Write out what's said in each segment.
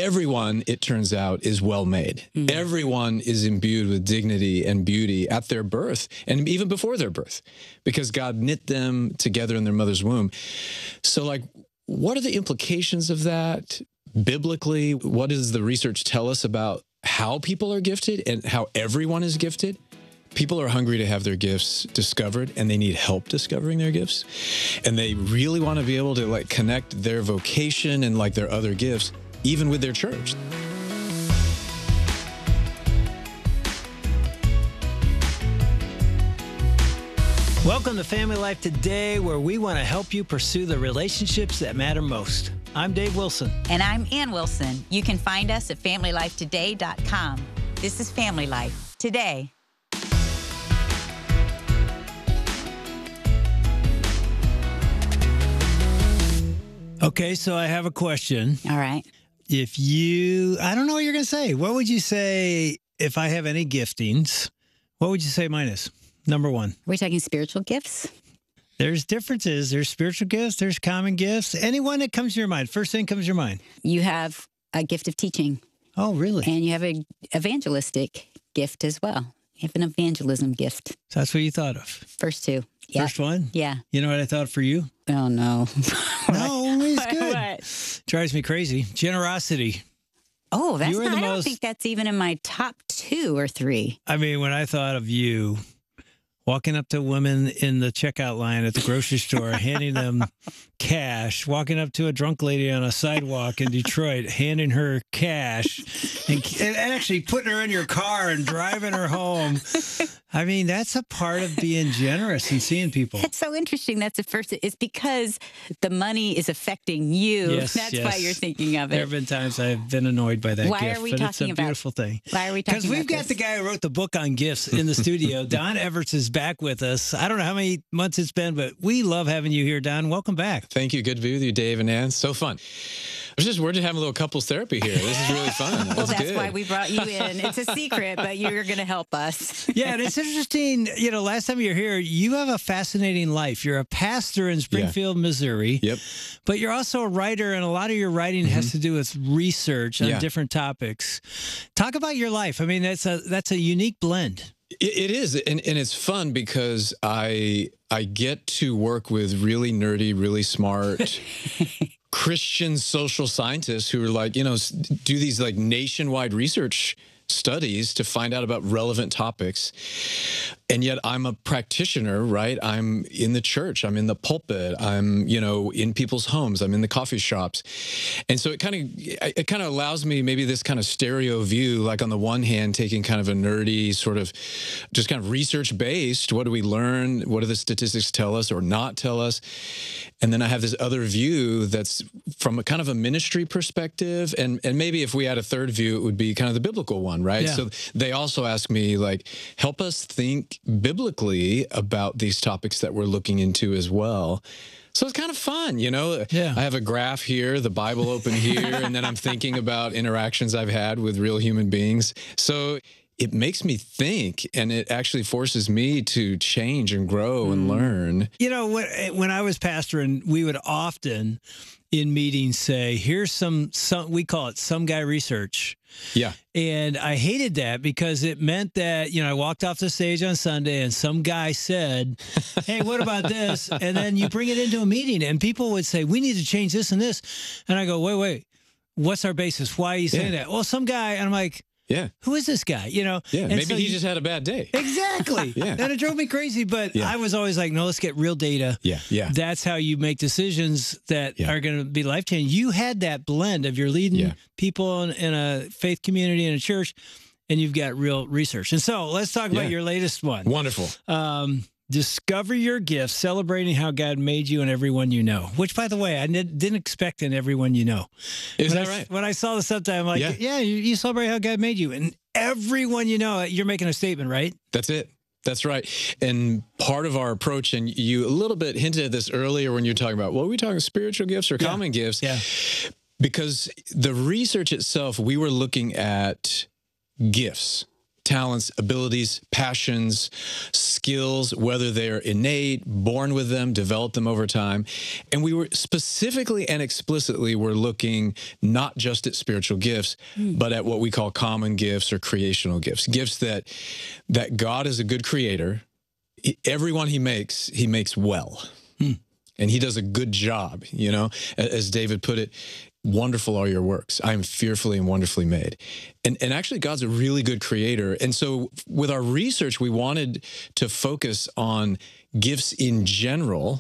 everyone, it turns out, is well-made. Everyone is imbued with dignity and beauty at their birth and even before their birth because God knit them together in their mother's womb. So, like, what are the implications of that biblically? What does the research tell us about how people are gifted and how everyone is gifted? People are hungry to have their gifts discovered, and they need help discovering their gifts. And they really want to be able to, like, connect their vocation and, like, their other gifts, even with their church. Welcome to Family Life Today, where we want to help you pursue the relationships that matter most. I'm Dave Wilson. And I'm Ann Wilson. You can find us at FamilyLifeToday.com. This is Family Life Today. Okay, so I have a question. All right. I don't know what you're going to say. What would you say if I have any giftings? What would you say mine is? Number one. We're talking spiritual gifts? There's differences. There's spiritual gifts. There's common gifts. Anyone that comes to your mind. First thing comes to your mind. You have a gift of teaching. Oh, really? And you have an evangelistic gift as well. You have an evangelism gift. So that's what you thought of? First two. Yep. First one? Yeah. You know what I thought for you? Oh, no. No, it's good. What? Drives me crazy. Generosity. Oh, that's You are not, the I don't most- think that's even in my top 2 or 3. I mean, when I thought of you walking up to women in the checkout line at the grocery store, handing them cash, walking up to a drunk lady on a sidewalk in Detroit, handing her cash, and actually putting her in your car and driving her home. I mean, that's a part of being generous and seeing people. That's so interesting. That's the first. It's because the money is affecting you. Yes, That's yes. why you're thinking of it. There have been times I've been annoyed by that Why gift, are we but it's talking a about- beautiful thing. Why are we talking Because we've about got this? the guy who wrote the book on gifts in the studio. Don Everts is back with us. I don't know how many months it's been, but we love having you here, Don. Welcome back. Thank you. Good to be with you, Dave and Ann. So fun. We're just having a little couples therapy here. This is really fun. Well, that's good. why we brought you in. It's a secret, but you're going to help us. Yeah, and it's interesting. You know, last time you were here, you have a fascinating life. You're a pastor in Springfield, Missouri. Yep. But you're also a writer, and a lot of your writing has to do with research on different topics. Talk about your life. I mean, that's a unique blend. It is, and it's fun because I get to work with really nerdy, really smart Christian social scientists who are like, do these like nationwide research studies to find out about relevant topics. And yet I'm a practitioner, right? I'm in the church. I'm in the pulpit. I'm, in people's homes. I'm in the coffee shops. And so it kind of allows me maybe this kind of stereo view, like on the one hand, taking kind of a nerdy sort of just kind of research based. What do we learn? What do the statistics tell us or not tell us? And then I have this other view that's from a kind of a ministry perspective. And maybe if we had a third view, it would be kind of the biblical one, right? Yeah. So they also ask me, like, help us think biblically about these topics that we're looking into as well. So it's kind of fun, Yeah. I have a graph here, the Bible open here, and then I'm thinking about interactions I've had with real human beings. So it makes me think, and it actually forces me to change and grow and learn. You know, when I was pastoring, we would often in meetings say, here's some we call it some guy research. Yeah. And I hated that because it meant that, I walked off the stage on Sunday and some guy said, hey, what about this? And then you bring it into a meeting and people would say, we need to change this and this. And I go, wait, what's our basis? Why are you saying that? Well, some guy, and I'm like, yeah. Who is this guy? Yeah, and maybe so he just had a bad day. Exactly. Yeah. And it drove me crazy, but I was always like, no, let's get real data. Yeah. That's how you make decisions that are going to be life-changing. You had that blend of you're leading people in a faith community in a church, and you've got real research. And so let's talk about your latest one. Wonderful. Discover your gifts, celebrating how God made you and everyone you know. Which, by the way, I didn't expect in everyone you know. Is that right? When I saw the subtitle, I'm like, you celebrate how God made you. And everyone you know, you're making a statement, right? That's it. That's right. And part of our approach, and you a little bit hinted at this earlier when you're talking about, are we talking spiritual gifts or common gifts? Yeah. Because the research itself, we were looking at gifts. talents, abilities, passions, skills, whether they're innate, born with them, develop them over time. And we were specifically and explicitly were looking not just at spiritual gifts, but at what we call common gifts or creational gifts, gifts that God is a good creator. Everyone he makes well. And he does a good job, you know, as David put it, wonderful are your works. I am fearfully and wonderfully made. And actually, God's a really good creator. And so with our research, we wanted to focus on gifts in general.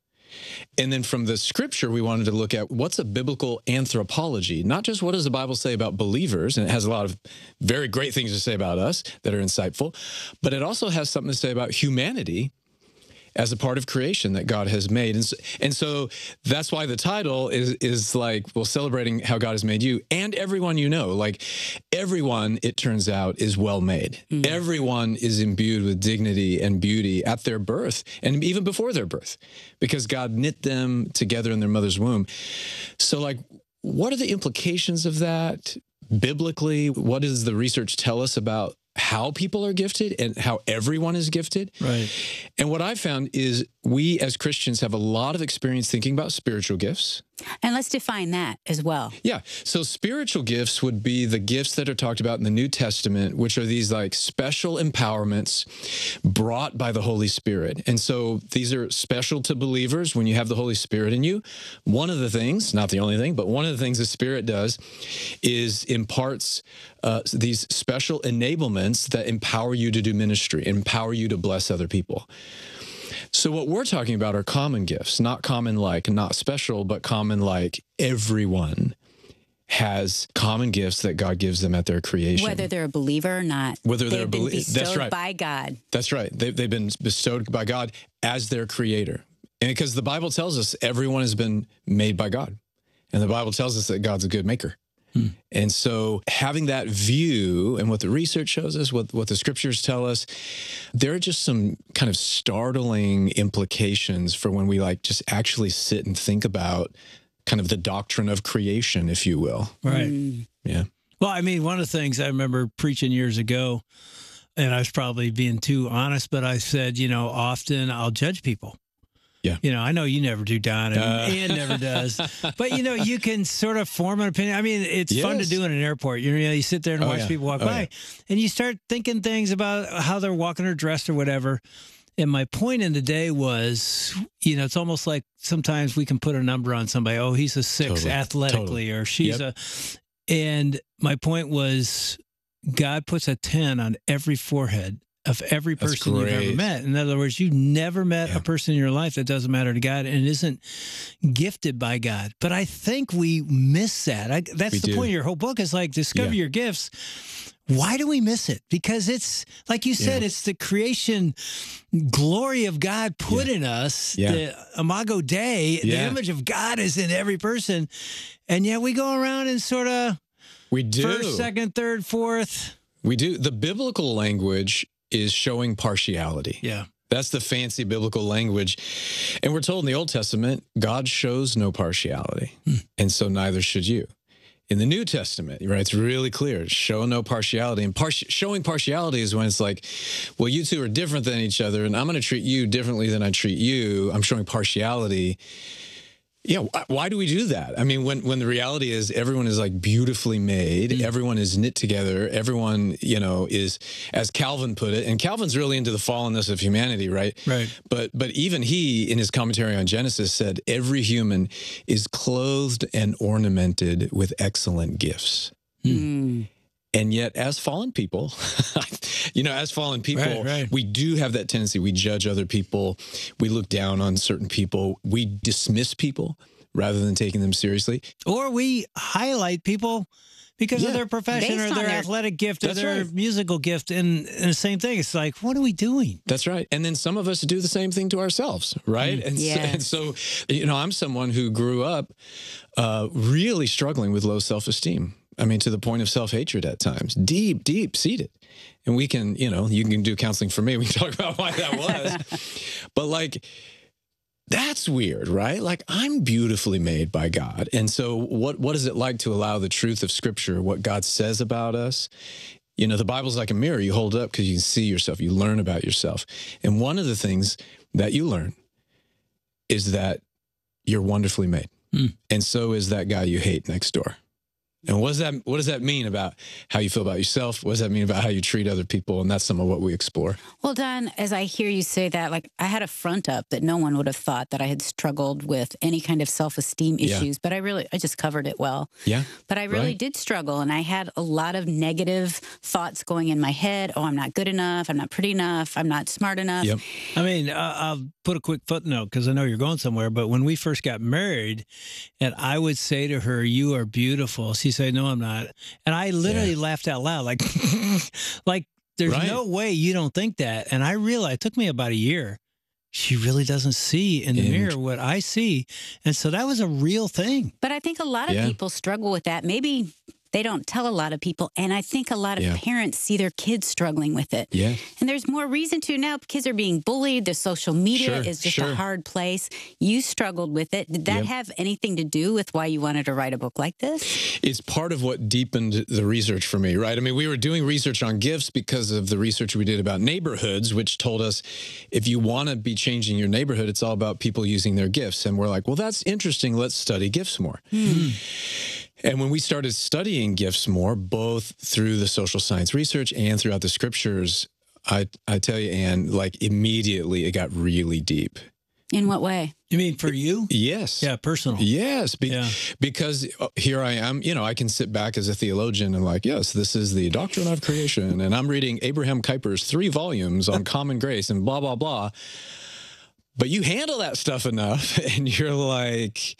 And then from the scripture, we wanted to look at what's a biblical anthropology, not just what does the Bible say about believers, and it has a lot of very great things to say about us that are insightful, but it also has something to say about humanity as a part of creation that God has made. And so that's why the title is like, well, celebrating how God has made you and everyone you know. Like everyone, it turns out, is well made. Everyone is imbued with dignity and beauty at their birth and even before their birth because God knit them together in their mother's womb. So like, what are the implications of that biblically? What does the research tell us about how people are gifted and how everyone is gifted? Right. And what I found is we as Christians have a lot of experience thinking about spiritual gifts. And let's define that as well. Yeah. So spiritual gifts would be the gifts that are talked about in the New Testament, which are these like special empowerments brought by the Holy Spirit. And so these are special to believers when you have the Holy Spirit in you. One of the things, not the only thing, but one of the things the Spirit does is imparts these special enablements that empower you to do ministry, empower you to bless other people. So what we're talking about are common gifts, not common like, not special, but common like. Everyone has common gifts that God gives them at their creation. Whether they're a believer or not. Whether they're a believer. That's right. By God. That's right. They've been bestowed by God as their creator. And because the Bible tells us everyone has been made by God. And the Bible tells us that God's a good maker. And so having that view and what the research shows us, what the scriptures tell us, there are just some kind of startling implications for when we like just actually sit and think about kind of the doctrine of creation, if you will. Right. Yeah. Well, I mean, one of the things I remember preaching years ago, and I was probably being too honest, but I said, you know, often I'll judge people. Yeah. You know, I know you never do, Don, and Ann never does. But, you know, you can sort of form an opinion. I mean, it's fun to do in an airport. You know, you sit there and watch people walk by, and you start thinking things about how they're walking or dressed or whatever. And my point in the day was, you know, it's almost like sometimes we can put a number on somebody. Oh, he's a 6 athletically, or she's a... And my point was, God puts a 10 on every forehead of every person you've ever met. In other words, you've never met a person in your life that doesn't matter to God and isn't gifted by God. But I think we miss that. That's the point of your whole book is like, discover your gifts. Why do we miss it? Because it's, like you said, it's the creation glory of God put in us, the Imago Dei, the image of God is in every person. And yet we go around and sort of first, second, third, fourth. We do. The biblical language is showing partiality. Yeah. That's the fancy biblical language. And we're told in the Old Testament, God shows no partiality. And so neither should you. In the New Testament, right, it's really clear, show no partiality. And showing partiality is when it's like, well, you two are different than each other, and I'm going to treat you differently than I treat you. I'm showing partiality. Yeah, why do we do that? I mean, when the reality is everyone is like beautifully made, everyone is knit together, everyone, you know, is, as Calvin put it, and Calvin's really into the fallenness of humanity, right? Right. But even he, in his commentary on Genesis, said every human is clothed and ornamented with excellent gifts. And yet, as fallen people, you know, we do have that tendency. We judge other people. We look down on certain people. We dismiss people rather than taking them seriously. Or we highlight people because of their profession or their athletic gift or their musical gift. And the same thing. It's like, what are we doing? That's right. And then some of us do the same thing to ourselves, right? And so, you know, I'm someone who grew up really struggling with low self-esteem. I mean, to the point of self-hatred at times, deep seated. And we can, you know, you can do counseling for me. We can talk about why that was. But like, that's weird, right? Like, I'm beautifully made by God. And so what is it like to allow the truth of Scripture, what God says about us, You know, the Bible's like a mirror you hold up because you can see yourself, you learn about yourself. And one of the things that you learn is that you're wonderfully made. And so is that guy you hate next door. And what does that mean about how you feel about yourself? What does that mean about how you treat other people? And that's some of what we explore. Well, Don, as I hear you say that, like I had a front up that no one would have thought that I had struggled with any kind of self-esteem issues, but I just covered it well. Yeah. But I really did struggle, and I had a lot of negative thoughts going in my head. Oh, I'm not good enough. I'm not pretty enough. I'm not smart enough. Yep. I mean, I'll put a quick footnote because I know you're going somewhere. But when we first got married, and I would say to her, "You are beautiful," she'd say, "No, I'm not," and I literally laughed out loud, like, like there's no way you don't think that. And I realized it took me about a year. She really doesn't see in the mirror what I see, and so that was a real thing. But I think a lot of people struggle with that. Maybe they don't tell a lot of people. And I think a lot of parents see their kids struggling with it. Yeah. And there's more reason to now. Kids are being bullied. The social media is just a hard place. You struggled with it. Did that have anything to do with why you wanted to write a book like this? It's part of what deepened the research for me, right? I mean, we were doing research on gifts because of the research we did about neighborhoods, which told us if you want to be changing your neighborhood, it's all about people using their gifts. And we're like, well, that's interesting. Let's study gifts more. And when we started studying gifts more, both through the social science research and throughout the scriptures, I tell you, Ann, like immediately it got really deep. In what way? You mean for you? Yes. Yeah, personal. Yes. Because here I am, you know, I can sit back as a theologian and like, yes, this is the doctrine of creation. And I'm reading Abraham Kuyper's 3 volumes on common grace and blah, blah, blah. But you handle that stuff enough and you're like,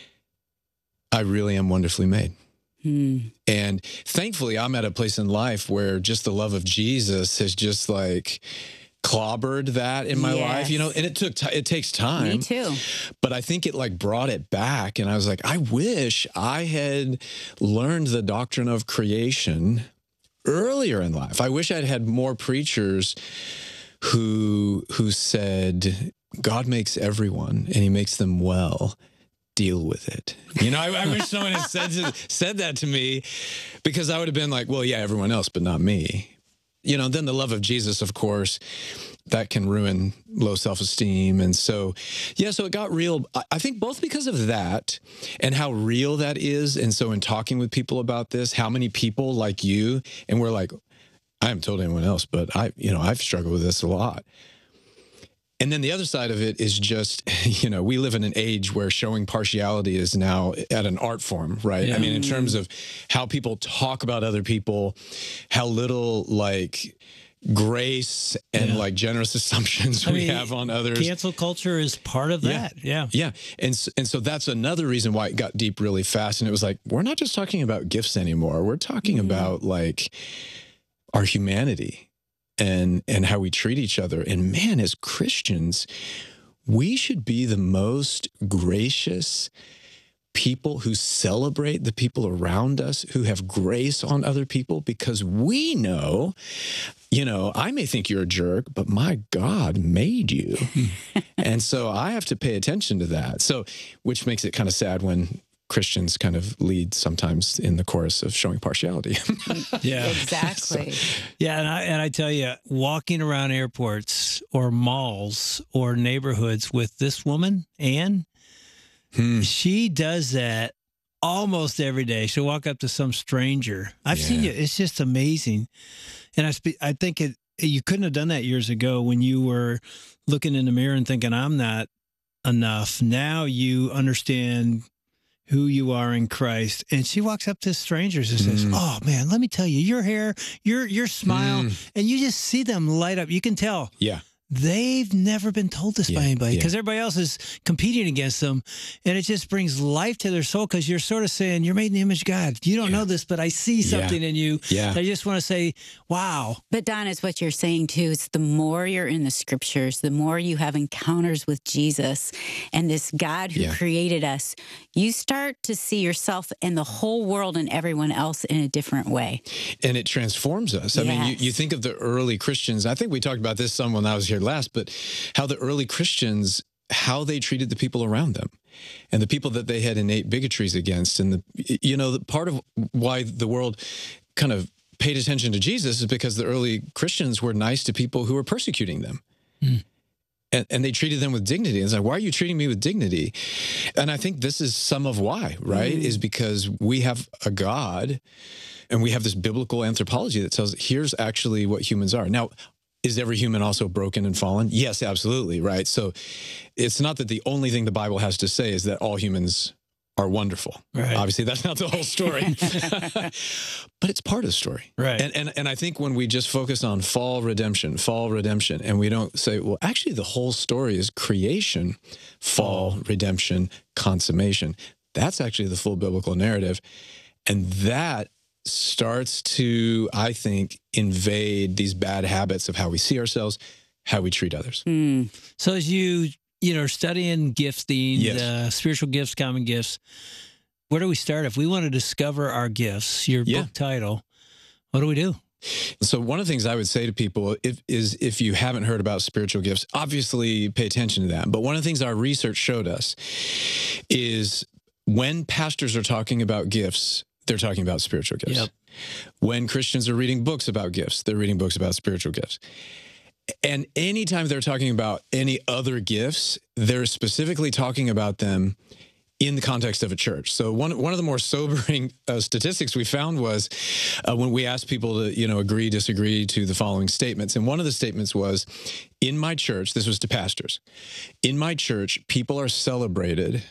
I really am wonderfully made. And thankfully, I'm at a place in life where just the love of Jesus has just like clobbered that in my life, you know, and it takes time. Me too. But I think it like brought it back. And I was like, I wish I had learned the doctrine of creation earlier in life. I wish I'd had more preachers who said, God makes everyone and he makes them well. Deal with it. You know, I wish someone had said that to me, because I would have been like, well, yeah, everyone else, but not me. You know, then the love of Jesus, of course, that can ruin low self-esteem. And so, yeah, so it got real. I think both because of that and how real that is. And so in talking with people about this, how many people like you, and we're like, I haven't told anyone else, but I've struggled with this a lot. And then the other side of it is just, you know, we live in an age where showing partiality is now at an art form, right? Yeah. I mean, in terms of how people talk about other people, how little like grace and like generous assumptions we have on others. Cancel culture is part of that. Yeah. And so that's another reason why it got deep really fast. And it was like, we're not just talking about gifts anymore. We're talking about like our humanity. And how we treat each other. And man, as Christians, we should be the most gracious people who celebrate the people around us, who have grace on other people, because we know, you know, I may think you're a jerk, but my God made you. And so I have to pay attention to that. So, which makes it kind of sad when Christians kind of lead sometimes in the chorus of showing partiality. Yeah, exactly. Yeah, and I tell you, walking around airports or malls or neighborhoods with this woman, Ann, she does that almost every day. She'll walk up to some stranger. I've seen you. It's just amazing. And I think you couldn't have done that years ago when you were looking in the mirror and thinking, I'm not enough. Now you understand who you are in Christ. And she walks up to strangers and says, oh man, let me tell you, your hair, your smile, and you just see them light up. You can tell. Yeah. They've never been told this by anybody because everybody else is competing against them. And it just brings life to their soul because you're sort of saying, you're made in the image of God. You don't know this, but I see something in you. Yeah. I just want to say, wow. But Don, is what you're saying too. It's the more you're in the scriptures, the more you have encounters with Jesus and this God who created us, you start to see yourself and the whole world and everyone else in a different way. And it transforms us. I mean, you think of the early Christians. I think we talked about this some when I was here last, but how the early Christians, how they treated the people around them and the people that they had innate bigotries against. And the part of why the world kind of paid attention to Jesus is because the early Christians were nice to people who were persecuting them. And they treated them with dignity. And it's like, why are you treating me with dignity? And I think this is some of why, right? Is because we have a God and we have this biblical anthropology that tells, here's actually what humans are. Now, is every human also broken and fallen? Yes, absolutely, right? So it's not that the only thing the Bible has to say is that all humans are wonderful. Right. Obviously, that's not the whole story, but it's part of the story. Right. And I think when we just focus on fall redemption, and we don't say, well, actually the whole story is creation, fall, redemption, consummation. That's actually the full biblical narrative. And that starts to, I think, invade these bad habits of how we see ourselves, how we treat others. So as you studying gifting, Yes. spiritual gifts, common gifts, where do we start? If we want to discover our gifts, your book title, what do we do? So one of the things I would say to people is if you haven't heard about spiritual gifts, obviously pay attention to that. But one of the things our research showed us is when pastors are talking about gifts, they're talking about spiritual gifts. Yep. When Christians are reading books about gifts, they're reading books about spiritual gifts. And anytime they're talking about any other gifts, they're specifically talking about them in the context of a church. So one of the more sobering statistics we found was when we asked people to, agree, disagree to the following statements. And one of the statements was, in my church, this was to pastors, in my church, people are celebrated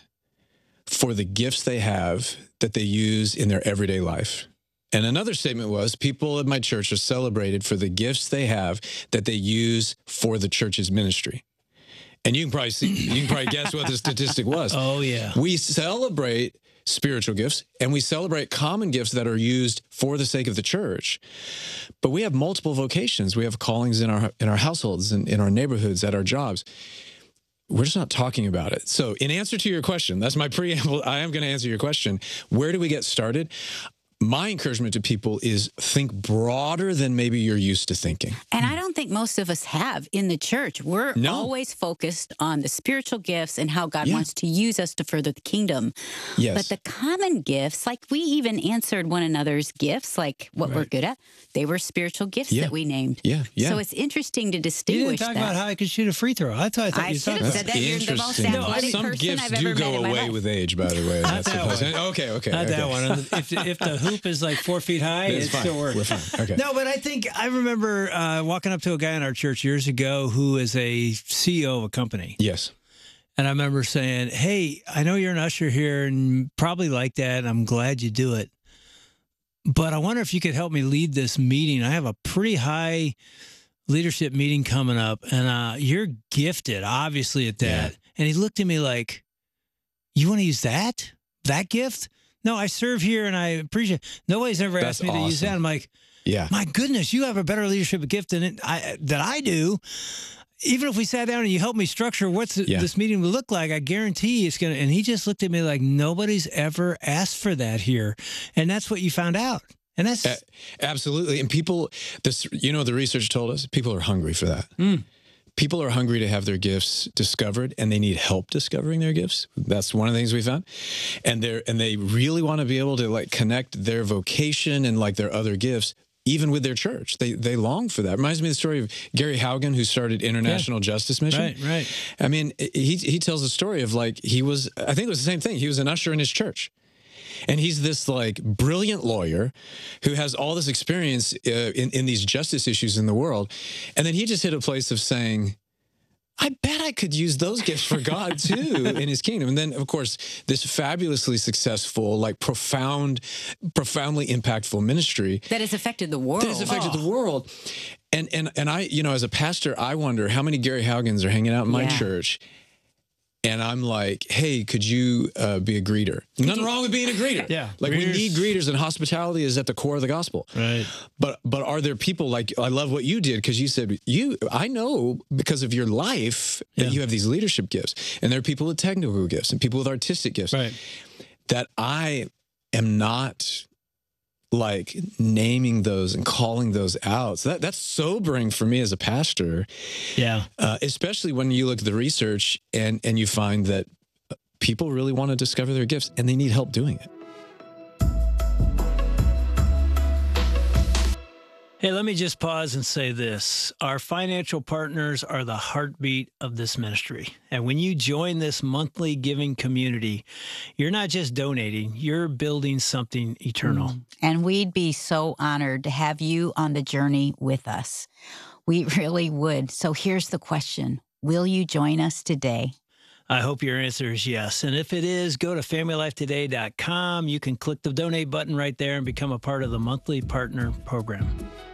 for the gifts they have that they use in their everyday life. And another statement was, people at my church are celebrated for the gifts they have that they use for the church's ministry. And you can probably guess what the statistic was. Oh, yeah. We celebrate spiritual gifts and we celebrate common gifts that are used for the sake of the church. But we have multiple vocations. We have callings in our households and in our neighborhoods, at our jobs. We're just not talking about it. So in answer to your question, that's my preamble. I am going to answer your question. Where do we get started? My encouragement to people is think broader than maybe you're used to thinking. And I don't think most of us have in the church. We're always focused on the spiritual gifts and how God wants to use us to further the kingdom. Yes. But the common gifts, like we even answered one another's gifts, like what we're good at, they were spiritual gifts that we named. Yeah. So it's interesting to You distinguish didn't talk about how I could shoot a free throw. I thought I you should talked have about said that. You're the most Interesting. athletic Some person gifts I've ever do met go in my away life. with age, by the way. That's that supposed one. Okay. Not that one. If the hoop is like 4 feet high, it It's fine. still works. We're fine. Okay. No, but I think I remember walking up to a guy in our church years ago who is a CEO of a company. Yes. And I remember saying, hey, I know you're an usher here and probably like that, and I'm glad you do it. But I wonder if you could help me lead this meeting. I have a pretty high leadership meeting coming up, and you're gifted, obviously, at that. Yeah. And he looked at me like, you want to use that? That gift? No, I serve here, and I appreciate it. Nobody's ever asked me to use that. I'm like, yeah. My goodness, you have a better leadership gift than I do. Even if we sat down and you helped me structure what's this meeting would look like, I guarantee it's going to. And he just looked at me like, nobody's ever asked for that here. And that's what you found out. And that's absolutely. And people, the research told us people are hungry for that. People are hungry to have their gifts discovered, and they need help discovering their gifts. That's one of the things we found. And they really want to be able to connect their vocation and their other gifts even with their church. They long for that. Reminds me of the story of Gary Haugen, who started International Justice Mission. Right. I mean, he tells a story of he was, I think it was the same thing. He was an usher in his church. And he's this brilliant lawyer who has all this experience in these justice issues in the world. And then he just hit a place of saying, I bet I could use those gifts for God too in his kingdom. And then, of course, this fabulously successful, profoundly impactful ministry that has affected the world. The world. And I, as a pastor, I wonder how many Gary Haugens are hanging out in my church. And I'm like, hey, could you be a greeter? Nothing wrong with being a greeter. We need greeters, and hospitality is at the core of the gospel. Right. But are there people I love what you did, because you said, I know because of your life that you have these leadership gifts. And there are people with technical gifts and people with artistic gifts that I am not naming those and calling those out. So that's sobering for me as a pastor. Yeah. Especially when you look at the research and you find that people really want to discover their gifts and they need help doing it. Hey, let me just pause and say this. Our financial partners are the heartbeat of this ministry. And when you join this monthly giving community, you're not just donating, you're building something eternal. And we'd be so honored to have you on the journey with us. We really would. So here's the question. Will you join us today? I hope your answer is yes. And if it is, go to FamilyLifeToday.com. You can click the donate button right there and become a part of the monthly partner program.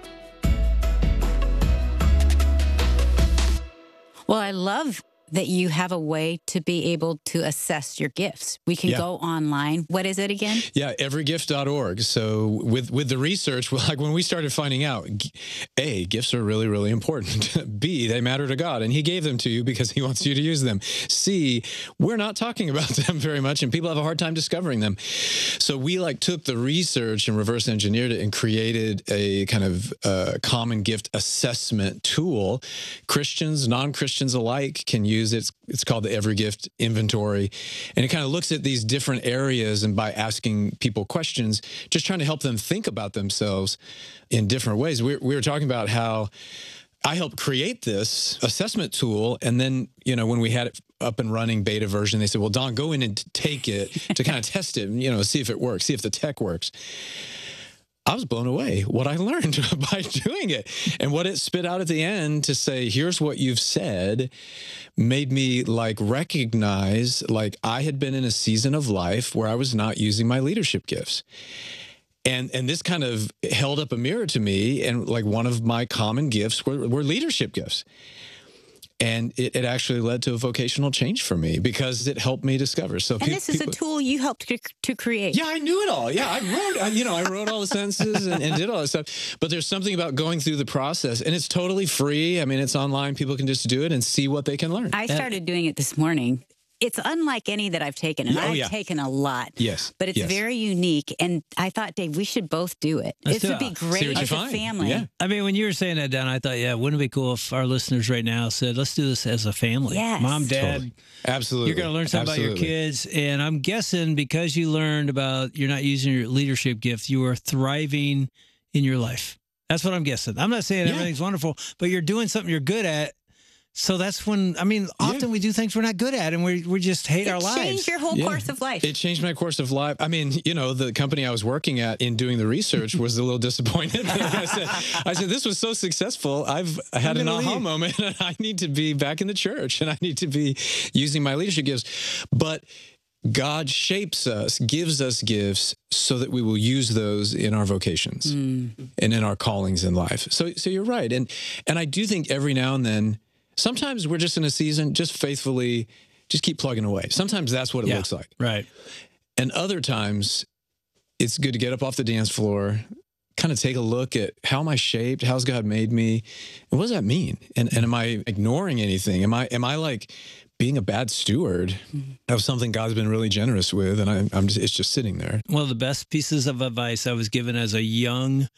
Well, I love that you have a way to be able to assess your gifts. We can go online. What is it again? Yeah, everygift.org. So with the research, like when we started finding out, A, gifts are really, really important. B, they matter to God, and he gave them to you because he wants you to use them. C, we're not talking about them very much, and people have a hard time discovering them. So we took the research and reverse engineered it and created a kind of common gift assessment tool. Christians, non-Christians alike can use it. It's called the Every Gift Inventory. And it kind of looks at these different areas, and by asking people questions, just trying to help them think about themselves in different ways. We were talking about how I helped create this assessment tool. And then, when we had it up and running beta version, they said, well, Don, go in and take it to kind of test it and, see if it works, see if the tech works. I was blown away what I learned by doing it, and what it spit out at the end to say, here's what you've said, made me recognize I had been in a season of life where I was not using my leadership gifts. And this kind of held up a mirror to me, and one of my common gifts were leadership gifts. And it actually led to a vocational change for me because it helped me discover. So, and this is a tool you helped to create. Yeah, I knew it all. Yeah, I wrote all the sentences and did all that stuff. But there's something about going through the process, and it's totally free. I mean, it's online. People can just do it and see what they can learn. I started doing it this morning. It's unlike any that I've taken, and I've taken a lot. Yes. But it's very unique, and I thought, Dave, we should both do it. This would be great as a family. Yeah. I mean, when you were saying that, Don, I thought, wouldn't it be cool if our listeners right now said, let's do this as a family? Yes. Mom, Dad. Totally. Absolutely. You're going to learn something about your kids, and I'm guessing because you learned about you're not using your leadership gift, you are thriving in your life. That's what I'm guessing. I'm not saying everything's wonderful, but you're doing something you're good at. So that's when, often we do things we're not good at, and we just hate our lives. It changed your whole course of life. It changed my course of life. I mean, the company I was working at in doing the research was a little disappointed. I said, this was so successful. I had an aha moment, and I need to be back in the church, and I need to be using my leadership gifts. But God shapes us, gives us gifts so that we will use those in our vocations and in our callings in life. So you're right. And I do think every now and then, sometimes we're just in a season, just faithfully, just keep plugging away. Sometimes that's what it looks like. Right. And other times, it's good to get up off the dance floor, kind of take a look at how am I shaped? How's God made me? And what does that mean? And am I ignoring anything? Am I being a bad steward of something God's been really generous with, and it's just sitting there? One of the best pieces of advice I was given as a young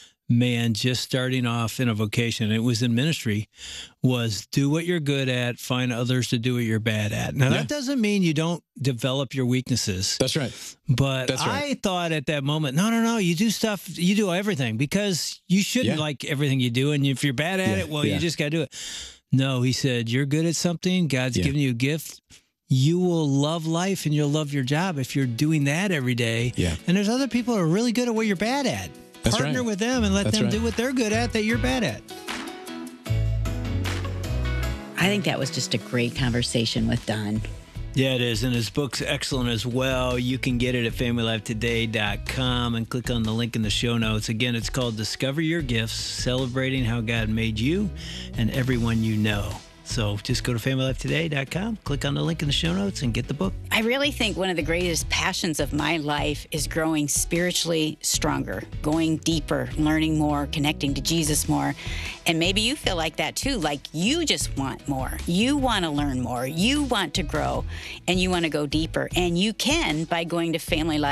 man just starting off in a vocation, it was in ministry, was do what you're good at, find others to do what you're bad at. Now, that doesn't mean you don't develop your weaknesses. That's right. But I thought at that moment, no, you do stuff, you do everything because you shouldn't like everything you do. And if you're bad at it, you just got to do it. No, he said, you're good at something. God's given you a gift. You will love life and you'll love your job if you're doing that every day. Yeah. And there's other people who are really good at what you're bad at. Partner with them and let them do what they're good at that you're bad at. I think that was just a great conversation with Don. Yeah, it is. And his book's excellent as well. You can get it at FamilyLifeToday.com and click on the link in the show notes. Again, it's called Discover Your Gifts, Celebrating How God Made You and Everyone You Know. So just go to FamilyLifeToday.com, click on the link in the show notes, and get the book. I really think one of the greatest passions of my life is growing spiritually stronger, going deeper, learning more, connecting to Jesus more. And maybe you feel like that too, like you just want more. You want to learn more. You want to grow, and you want to go deeper. And you can by going to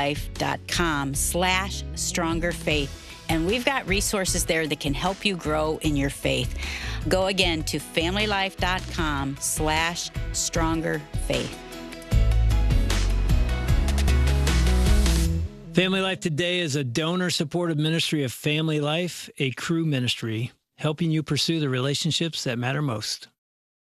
FamilyLife.com/strongerfaith. And we've got resources there that can help you grow in your faith. Go again to FamilyLife.com/strongerfaith. Family Life Today is a donor-supported ministry of Family Life, a Cru ministry, helping you pursue the relationships that matter most.